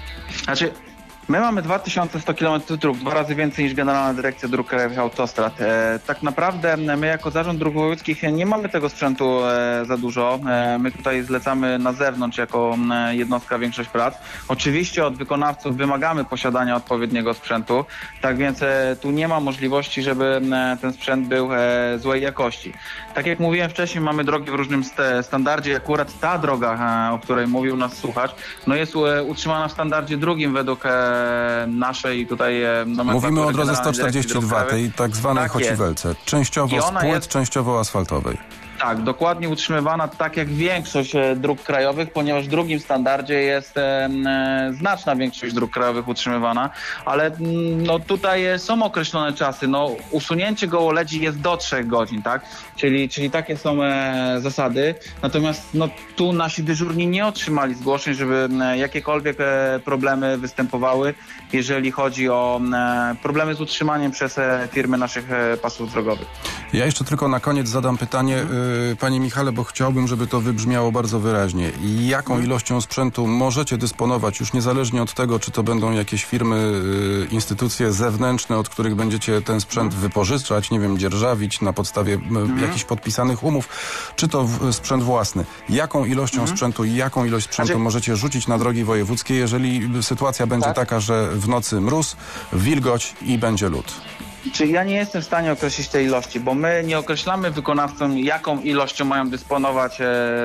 My mamy 2100 km dróg, 2 razy więcej niż Generalna Dyrekcja Dróg Krajowych i Autostrad. Tak naprawdę my jako Zarząd Dróg Wojewódzkich nie mamy tego sprzętu za dużo. My tutaj zlecamy na zewnątrz jako jednostka większość prac. Oczywiście od wykonawców wymagamy posiadania odpowiedniego sprzętu, tak więc tu nie ma możliwości, żeby ten sprzęt był złej jakości. Tak jak mówiłem wcześniej, mamy drogi w różnym standardzie. Akurat ta droga, o której mówił nas słuchacz, no jest utrzymana w standardzie drugim według naszej tutaj... Mówimy o drodze 142, tej tak zwanej Chociwelce. Częściowo z płyt, częściowo asfaltowej. Tak, dokładnie utrzymywana tak jak większość dróg krajowych, ponieważ w drugim standardzie jest znaczna większość dróg krajowych utrzymywana, ale no, tutaj są określone czasy. No, usunięcie gołoledzi jest do 3 godzin, tak? Czyli takie są zasady. Natomiast no, tu nasi dyżurni nie otrzymali zgłoszeń, żeby jakiekolwiek problemy występowały, jeżeli chodzi o problemy z utrzymaniem przez firmy naszych pasów drogowych. Ja jeszcze tylko na koniec zadam pytanie, panie Michale, bo chciałbym, żeby to wybrzmiało bardzo wyraźnie. Jaką ilością sprzętu możecie dysponować, już niezależnie od tego, czy to będą jakieś firmy, instytucje zewnętrzne, od których będziecie ten sprzęt wypożyczać, nie wiem, dzierżawić na podstawie jakichś podpisanych umów, czy to sprzęt własny. Jaką ilością sprzętu i jaką ilość sprzętu możecie rzucić na drogi wojewódzkie, jeżeli sytuacja będzie taka, że w nocy mróz, wilgoć i będzie lód? Czyli ja nie jestem w stanie określić tej ilości, bo my nie określamy wykonawcom, jaką ilością mają dysponować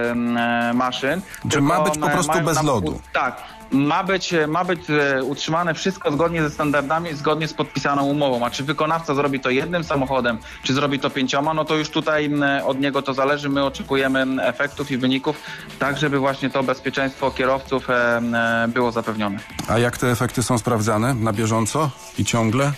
maszyn. Czy ma być po prostu bez lodu? Tak. Ma być utrzymane wszystko zgodnie ze standardami, zgodnie z podpisaną umową. A czy wykonawca zrobi to jednym samochodem, czy zrobi to 5, no to już tutaj od niego to zależy. My oczekujemy efektów i wyników, tak żeby właśnie to bezpieczeństwo kierowców było zapewnione. A jak te efekty są sprawdzane na bieżąco i ciągle?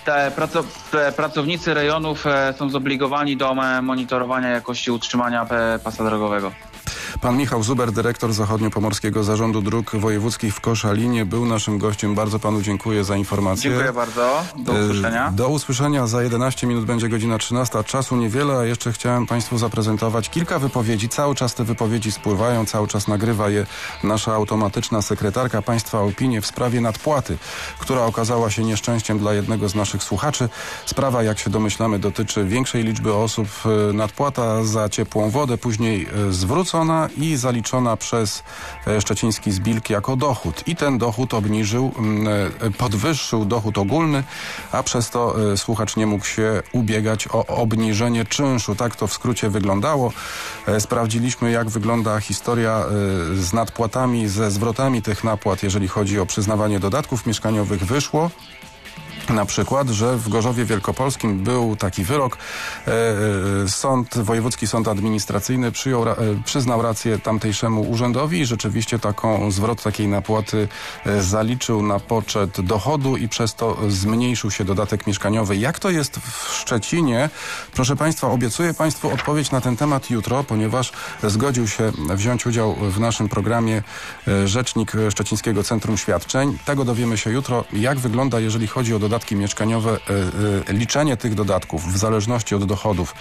Pracownicy rejonów są zobligowani do monitorowania jakości utrzymania pasa drogowego. Pan Michał Zuber, dyrektor Zachodniopomorskiego Zarządu Dróg Wojewódzkich w Koszalinie, był naszym gościem. Bardzo panu dziękuję za informację. Dziękuję bardzo. Do usłyszenia. Do usłyszenia. Za 11 minut będzie godzina 13. Czasu niewiele, a jeszcze chciałem państwu zaprezentować kilka wypowiedzi. Cały czas te wypowiedzi spływają, cały czas nagrywa je nasza automatyczna sekretarka. Państwa opinie w sprawie nadpłaty, która okazała się nieszczęściem dla jednego z naszych słuchaczy. Sprawa, jak się domyślamy, dotyczy większej liczby osób. Nadpłata za ciepłą wodę później zwrócona i zaliczona przez szczeciński ZBILK jako dochód. I ten dochód podwyższył dochód ogólny, a przez to słuchacz nie mógł się ubiegać o obniżenie czynszu. Tak to w skrócie wyglądało. Sprawdziliśmy, jak wygląda historia z nadpłatami, ze zwrotami tych napłat, jeżeli chodzi o przyznawanie dodatków mieszkaniowych. Wyszło na przykład, że w Gorzowie Wielkopolskim był taki wyrok. Wojewódzki Sąd Administracyjny przyznał rację tamtejszemu urzędowi i rzeczywiście zwrot takiej napłaty zaliczył na poczet dochodu i przez to zmniejszył się dodatek mieszkaniowy. Jak to jest w Szczecinie? Proszę państwa, obiecuję państwu odpowiedź na ten temat jutro, ponieważ zgodził się wziąć udział w naszym programie rzecznik Szczecińskiego Centrum Świadczeń. Tego dowiemy się jutro. Jak wygląda, jeżeli chodzi o dodatki mieszkaniowe, liczenie tych dodatków w zależności od dochodów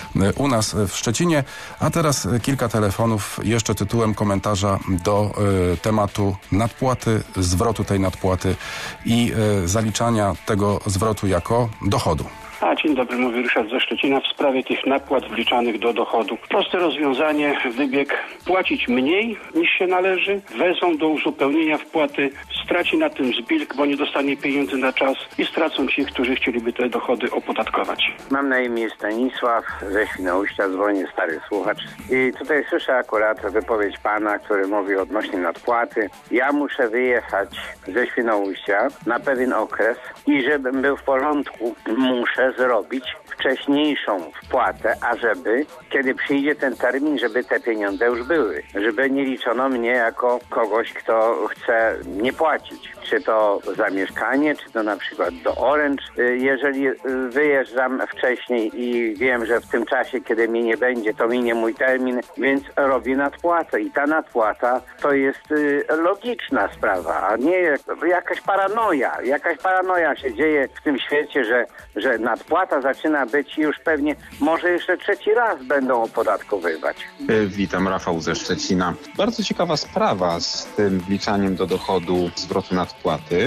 u nas w Szczecinie. A teraz kilka telefonów jeszcze tytułem komentarza do tematu nadpłaty, zwrotu tej nadpłaty i zaliczania tego zwrotu jako dochodu. Dzień dobry, mówi Ryszard ze Szczecina w sprawie tych napłat wliczanych do dochodu. Proste rozwiązanie, wybieg: płacić mniej niż się należy, wezmą do uzupełnienia wpłaty, straci na tym ZBILK, bo nie dostanie pieniędzy na czas i stracą ci, którzy chcieliby te dochody opodatkować. Mam na imię Stanisław ze Świnoujścia, dzwonię, stary słuchacz. I tutaj słyszę akurat wypowiedź pana, który mówi odnośnie nadpłaty. Ja muszę wyjechać ze Świnoujścia na pewien okres i żebym był w porządku, muszę zrobić wcześniejszą wpłatę, ażeby, kiedy przyjdzie ten termin, żeby te pieniądze już były. Żeby nie liczono mnie jako kogoś, kto chce nie płacić. Czy to za mieszkanie, czy to na przykład do Orange. Jeżeli wyjeżdżam wcześniej i wiem, że w tym czasie, kiedy mnie nie będzie, to minie mój termin, więc robię nadpłatę. I ta nadpłata to jest logiczna sprawa, a nie jakaś paranoja. Jakaś paranoja się dzieje w tym świecie, że nadpłata zaczyna być już pewnie, może jeszcze trzeci raz będą opodatkowywać. Witam, Rafał ze Szczecina. Bardzo ciekawa sprawa z tym wliczaniem do dochodu zwrotu nadpłaty.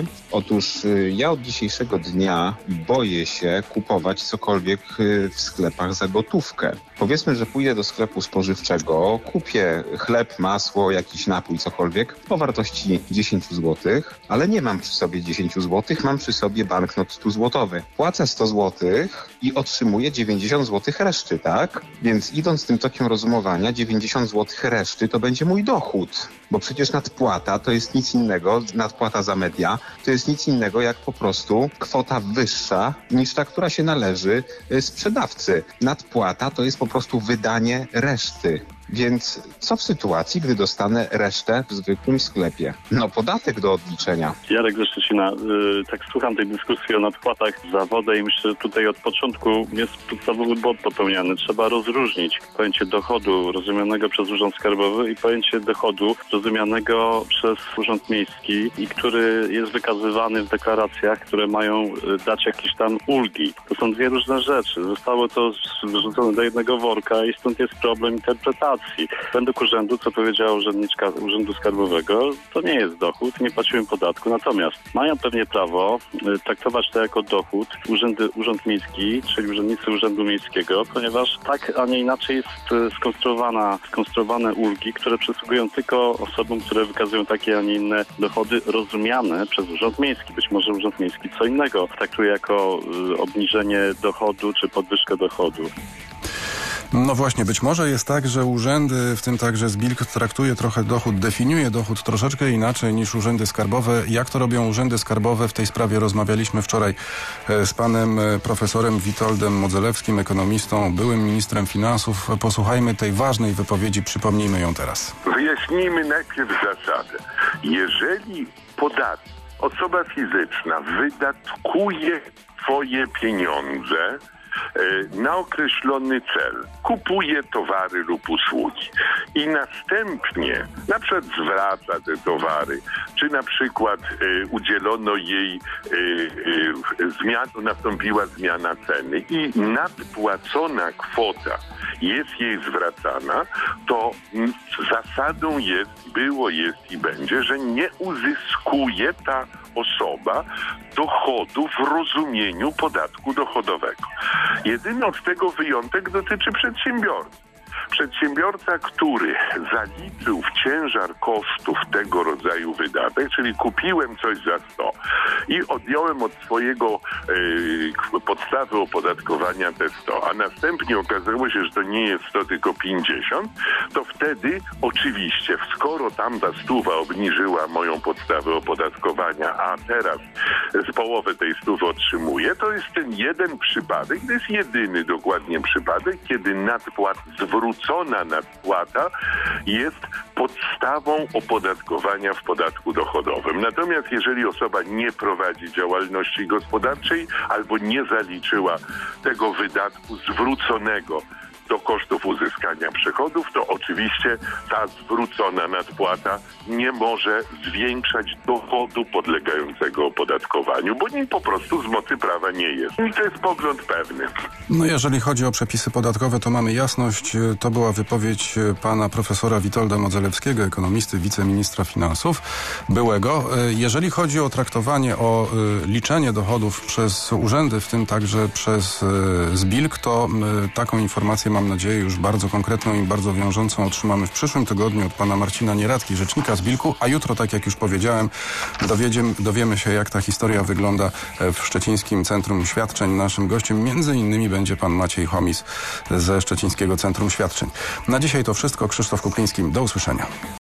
Otóż ja od dzisiejszego dnia boję się kupować cokolwiek w sklepach za gotówkę. Powiedzmy, że pójdę do sklepu spożywczego, kupię chleb, masło, jakiś napój, cokolwiek o wartości 10 zł, ale nie mam przy sobie 10 zł, mam przy sobie banknot 100-złotowy. Płacę 100 zł i otrzymuję 90 zł reszty, tak? Więc idąc tym tokiem rozumowania, 90 zł reszty to będzie mój dochód, bo przecież nadpłata to jest nic innego, nadpłata za media to jest nic innego jak po prostu kwota wyższa niż ta, która się należy sprzedawcy. Nadpłata to jest po prostu wydanie reszty. Więc co w sytuacji, gdy dostanę resztę w zwykłym sklepie? No podatek do odliczenia. Jarek ze Szczecina. Tak słucham tej dyskusji o nadpłatach za wodę i myślę, że tutaj od początku jest podstawowy błąd popełniany. Trzeba rozróżnić pojęcie dochodu rozumianego przez Urząd Skarbowy i pojęcie dochodu rozumianego przez Urząd Miejski i który jest wykazywany w deklaracjach, które mają dać jakieś tam ulgi. To są dwie różne rzeczy. Zostało to wrzucone do jednego worka i stąd jest problem interpretacji. Według urzędu, co powiedziała urzędniczka Urzędu Skarbowego, to nie jest dochód, nie płaciłem podatku. Natomiast mają pewnie prawo traktować to jako dochód Urząd Miejski, czyli urzędnicy Urzędu Miejskiego, ponieważ tak, a nie inaczej jest skonstruowane ulgi, które przysługują tylko osobom, które wykazują takie, a nie inne dochody rozumiane przez Urząd Miejski. Być może Urząd Miejski co innego traktuje jako obniżenie dochodu czy podwyżkę dochodu. No właśnie, być może jest tak, że urzędy, w tym także ZBILK, traktuje trochę dochód, definiuje dochód troszeczkę inaczej niż urzędy skarbowe. Jak to robią urzędy skarbowe? W tej sprawie rozmawialiśmy wczoraj z panem profesorem Witoldem Modzelewskim, ekonomistą, byłym ministrem finansów. Posłuchajmy tej ważnej wypowiedzi, przypomnijmy ją teraz. Wyjaśnijmy najpierw zasadę. Jeżeli osoba fizyczna wydatkuje swoje pieniądze, na określony cel kupuje towary lub usługi i następnie na przykład zwraca te towary, czy na przykład udzielono jej nastąpiła zmiana ceny i nadpłacona kwota jest jej zwracana, to zasadą jest i będzie, że nie uzyskuje ta osoba dochodu w rozumieniu podatku dochodowego. Jedyny od tego wyjątek dotyczy przedsiębiorcy. Przedsiębiorca, który zaliczył w ciężar kosztów tego rodzaju wydatek, czyli kupiłem coś za 100 i odjąłem od swojego podstawy opodatkowania te 100, a następnie okazało się, że to nie jest 100, tylko 50, to wtedy oczywiście, skoro tamta 100 obniżyła moją podstawę opodatkowania, a teraz z połowy tej 100 otrzymuję, to jest ten jeden przypadek, to jest jedyny dokładnie przypadek, kiedy zwrócona nadpłata jest podstawą opodatkowania w podatku dochodowym. Natomiast jeżeli osoba nie prowadzi działalności gospodarczej albo nie zaliczyła tego wydatku zwróconego do kosztów uzyskania przychodów, to oczywiście ta zwrócona nadpłata nie może zwiększać dochodu podlegającego opodatkowaniu, bo nim po prostu z mocy prawa nie jest. I to jest pogląd pewny. No jeżeli chodzi o przepisy podatkowe, to mamy jasność. To była wypowiedź pana profesora Witolda Modzelewskiego, ekonomisty, wiceministra finansów byłego. Jeżeli chodzi o traktowanie, o liczenie dochodów przez urzędy, w tym także przez ZBILK, to taką informację, mam nadzieję, już bardzo konkretną i bardzo wiążącą otrzymamy w przyszłym tygodniu od pana Marcina Nieradki, rzecznika ZBILK-u, a jutro, tak jak już powiedziałem, dowiemy się, jak ta historia wygląda w Szczecińskim Centrum Świadczeń. Naszym gościem między innymi będzie pan Maciej Chomis ze Szczecińskiego Centrum Świadczeń. Na dzisiaj to wszystko. Krzysztof Kukliński. Do usłyszenia.